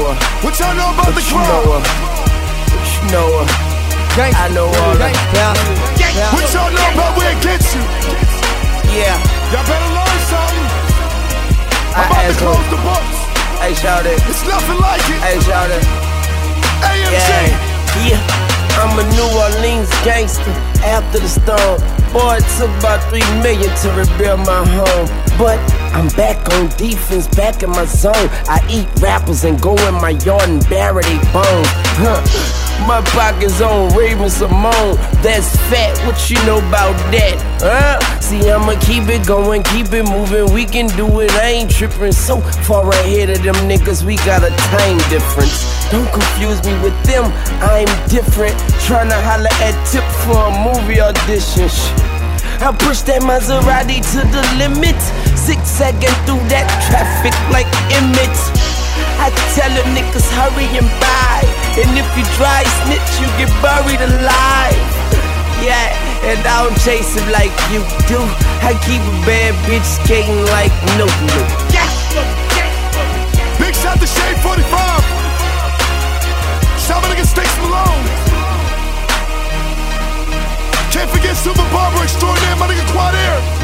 her. What y'all know about the You crowd? know her. You know her. I know all that. What y'all know about where it gets you? Yeah. Y'all better learn something. I'm about to asked close her. the books. Hey, shout it. It's nothing like it. Hey, shout it. AMG. Yeah, I'm a New Orleans gangster after the storm. Boy, it took about 3 million to rebuild my home. But I'm back on defense, back in my zone. I eat rappers and go in my yard and bury they bones. My pocket's on Raven Simone. That's fat, what you know about that? See, I'ma keep it going, keep it moving. We can do it, I ain't tripping. So far ahead of them niggas, we got a time difference. Don't confuse me with them, I'm different. Tryna holler at Tip for a movie audition. I push that Maserati to the limit, zigzagging through that traffic like Emmett. I tell them niggas hurry and buy, and if you try snitch, you get buried alive. Yeah, and I don't chase him like you do. I keep a bad bitch skating like no. Big shout to Shade 45. Shout my nigga Sticks Malone. Can't forget Super Barber Extraordinaire, my nigga Quad Air.